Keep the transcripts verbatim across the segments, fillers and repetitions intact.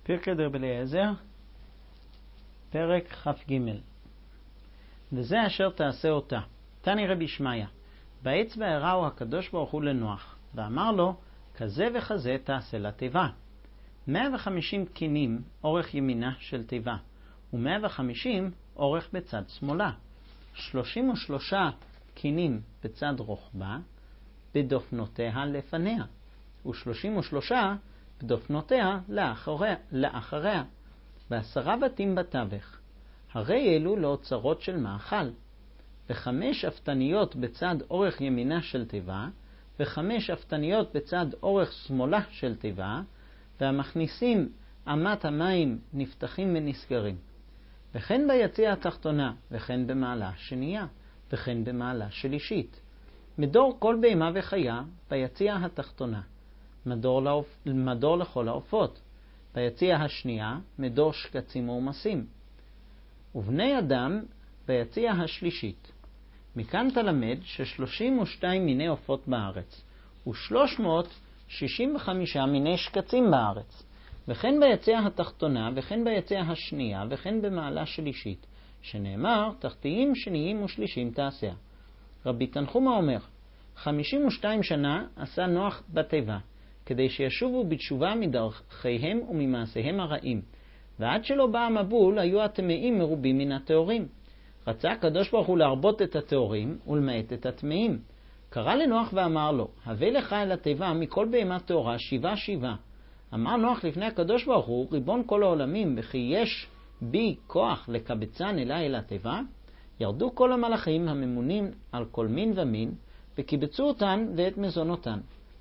פרקי דרבי אליעזר, פרק כ"ג. וזה אשר תעשה אותה. תני רבי שמעיה, באצבע הראו הקדוש ברוך הוא לנוח, ואמר לו, כזה וכזה תעשה לתיבה. מאה וחמישים קינים אורך ימינה של תיבה, ומאה וחמישים אורך בצד שמאלה. שלושים ושלושה קינים בצד רוחבה, בדופנותיה לפניה, ושלושים ושלושה בדופנותיה לאחריה, לאחריה, ועשרה בתים בתווך. הרי אלו לאוצרות של מאכל, וחמש אבטניות בצד אורך ימינה של תיבה, וחמש אבטניות בצד אורך שמאלה של תיבה, והמכניסים אמת המים נפתחים ונסגרים. וכן ביציע התחתונה, וכן במעלה שנייה, וכן במעלה שלישית. מדור כל בהמה וחיה ביציע התחתונה, מדור, לעופ... מדור לכל העופות. ביציע השנייה, מדור שקצים ומסים. ובני אדם ביציע השלישית. מכאן תלמד ששלושים ושתיים מיני עופות בארץ, ושלוש מאות שישים וחמישה מיני שקצים בארץ. וכן ביציע התחתונה, וכן ביציע השנייה, וכן במעלה שלישית, שנאמר, תחתיים, שניים ושלישים תעשה. רבי תנחומה אומר, חמישים ושתיים שנה עשה נוח בתיבה, כדי שישובו בתשובה מדרכיהם וממעשיהם הרעים. ועד שלא בא המבול, היו הטמאים מרובים מן התאורים. רצה הקדוש ברוך הוא להרבות את התאורים ולמעט את הטמאים. קרא לנוח ואמר לו, הבא לך אל התיבה מכל בהמה תאורה שבעה שבעה. אמר נוח לפני הקדוש ברוך הוא, ריבון כל העולמים, וכי יש בי כוח לקבצן אליי אל התיבה, ירדו כל המלאכים הממונים על כל מין ומין, וקיבצו אותן ואת מזונותן.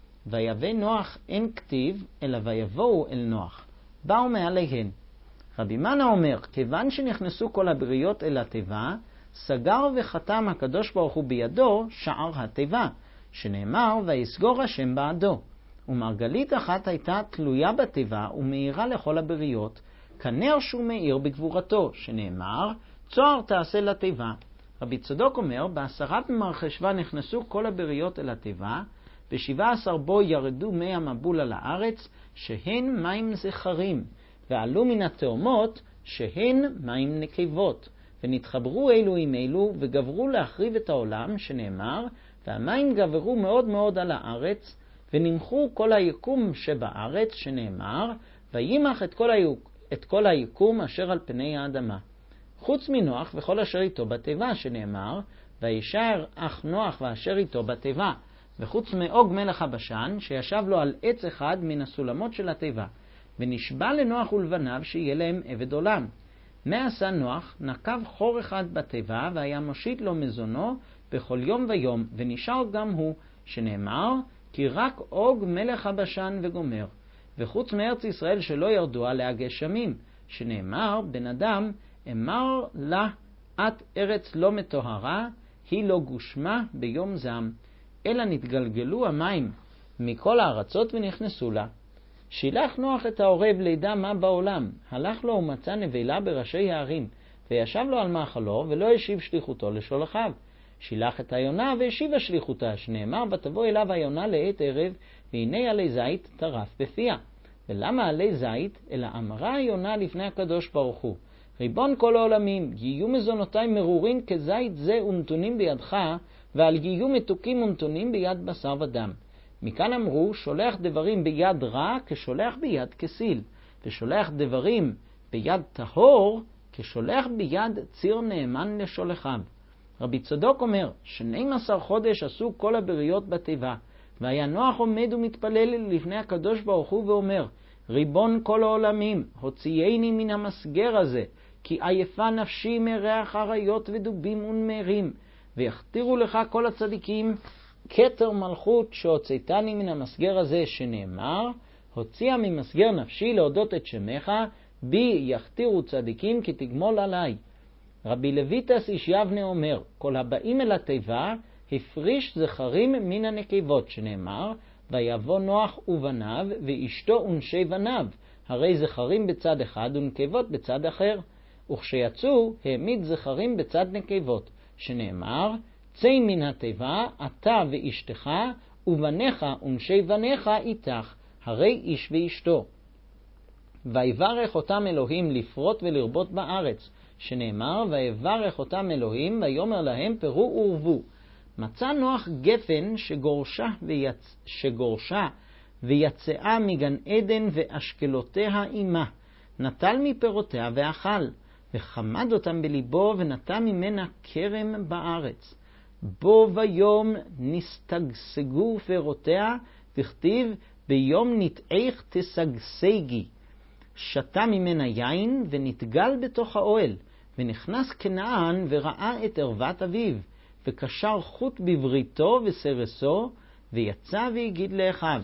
ויבא נוח אין כתיב, אלא ויבואו אל נוח, באו מעליהן. רבי מנה אומר, כיוון שנכנסו כל הבריות אל התיבה, סגר וחתם הקדוש ברוך הוא בידו שער התיבה, שנאמר, ויסגור השם בעדו. ומרגלית אחת הייתה תלויה בתיבה ומאירה לכל הבריות, כנר שהוא מאיר בגבורתו, שנאמר, צוהר תעשה לתיבה. רבי צדוק אומר, בעשרה במרחשוון נכנסו כל הבריות אל התיבה, בשבעה עשר בו ירדו מי המבול על הארץ, שהן מים זכרים, ועלו מן התאומות, שהן מים נקבות, ונתחברו אלו עם אלו, וגברו להחריב את העולם, שנאמר, והמים גברו מאוד מאוד על הארץ, ונמחו כל היקום שבארץ, שנאמר, וימח את כל, היוק, את כל היקום אשר על פני האדמה. חוץ מנוח וכל אשר איתו בתיבה, שנאמר, וישר אח נוח ואשר איתו בתיבה, וחוץ מאוג מלך הבשן, שישב לו על עץ אחד מן הסולמות של התיבה, ונשבע לנוח ולבניו שיהיה להם עבד עולם. מה עשה נוח? נקב חור אחד בתיבה, והיה מושיט לו מזונו בכל יום ויום, ונשאר גם הוא, שנאמר, כי רק אוג מלך הבשן וגומר. וחוץ מארץ ישראל שלא ירדו עליה גשמים, שנאמר, בן אדם, אמר לה, את ארץ לא מטוהרה, היא לא גושמה ביום זעם, אלא נתגלגלו המים מכל הארצות ונכנסו לה. שילח נוח את העורב לידע מה בעולם, הלך לו ומצא נבלה בראשי הערים, וישב לו על מאכלו ולא השיב שליחותו לשולחיו. שילח את היונה והשיבה שליחותה, שנאמר, ותבוא אליו היונה לעת ערב, והנה עלי זית טרף בפיה. ולמה עלי זית? אלא אמרה היונה לפני הקדוש ברוך הוא, ריבון כל העולמים, יהיו מזונותיי מרורים כזית זה ונתונים בידך, ועל יהיו מתוקים ונתונים ביד בשר ודם. מכאן אמרו, שולח דברים ביד רע כשולח ביד כסיל, ושולח דברים ביד טהור כשולח ביד ציר נאמן לשולחיו. רבי צדוק אומר, שנים עשר חודש עשו כל הבריות בתיבה, והיה נוח עומד ומתפלל לפני הקדוש ברוך הוא ואומר, ריבון כל העולמים, הוציאני מן המסגר הזה, כי עייפה נפשי מריח אריות ודובים ונמרים, ויכתירו לך כל הצדיקים כתר מלכות שהוצאתני מן המסגר הזה, שנאמר, הוציאה ממסגר נפשי להודות את שמך, בי יכתירו צדיקים כי תגמול עליי. רבי לויטס איש יבנה אומר, כל הבאים אל התיבה הפריש זכרים מן הנקבות, שנאמר, ויבוא נוח ובניו ואשתו ונשי בניו, הרי זכרים בצד אחד ונקבות בצד אחר. וכשיצאו העמיד זכרים בצד נקבות, שנאמר, צא מן התיבה אתה ואשתך ובניך ונשי בניך איתך, הרי איש ואשתו. ויברך אותם אלוהים לפרות ולרבות בארץ, שנאמר, ויברך אותם אלוהים, ויאמר להם פרו ורבו. מצא נוח גפן שגורשה, ויצ... שגורשה ויצאה מגן עדן ואשכלותיה עמה, נטל מפירותיה ואכל, וחמד אותם בליבו ונטע ממנה כרם בארץ. בו ויום נסתגסגו פירותיה, וכתיב ביום נטעך תשגשגי. שתה ממנה יין ונתגל בתוך האוהל, ונכנס כנען וראה את ערוות אביו, וקשר חוט בבריתו וסרסו, ויצא והגיד לאחיו.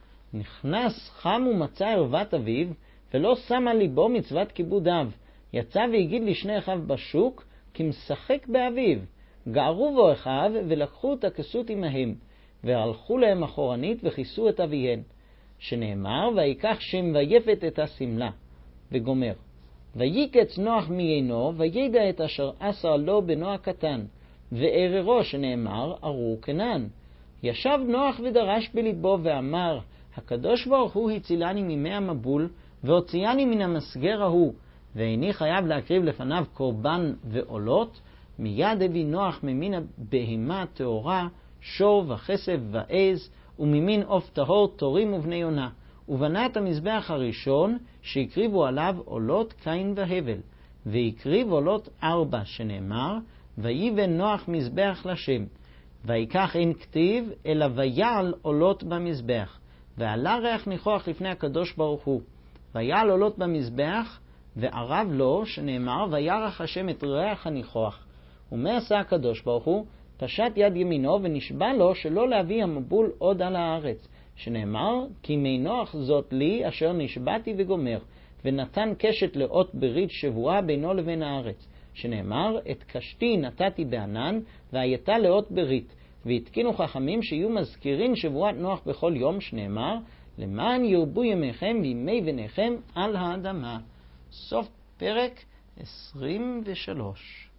נכנס חם ומצא ערוות אביו, ולא שם על ליבו מצוות כיבוד אב. יצא והגיד לשני אחיו בשוק, כי משחק באביו. גערו בו אחיו, ולקחו את הכסות עמהם, והלכו להם אחורנית וכיסו את אביהן. שנאמר, ויקח שם ויפת את הסמלה, וגומר. ויקץ נוח מיינו, וידע את אשר עשה לו בנו הקטן, ועררו שנאמר, ארור כנען. ישב נוח ודרש בליבו ואמר, הקדוש ברוך הוא הצילני ממי המבול, והוציאני מן המסגר ההוא, ואיני חייב להקריב לפניו קורבן ועולות. מיד הביא נוח ממין הבהמה טהורה, שור וכסף ועז, וממין עוף טהור תורים ובני יונה, ובנה את המזבח הראשון שהקריבו עליו עולות קין והבל, והקריב עולות ארבע, שנאמר, ויבן נוח מזבח לשם. ויקח אין כתיב, אלא ויעל עולות במזבח, ועלה ריח ניחוח לפני הקדוש ברוך הוא. ויעל עולות במזבח, וערב לו, שנאמר, וירח השם את ריח הניחוח. ומה עשה הקדוש ברוך הוא? פשט יד ימינו ונשבע לו שלא להביא המבול עוד על הארץ, שנאמר, כי מי נוח זאת לי אשר נשבעתי וגומר, ונתן קשת לאות ברית שבועה בינו לבין הארץ, שנאמר, את קשתי נתתי בענן, והייתה לאות ברית. והתקינו חכמים שיהיו מזכירים שבועת נוח בכל יום, שנאמר, למען ירבו ימיכם וימי בניכם על האדמה. סוף פרק עשרים ושלוש.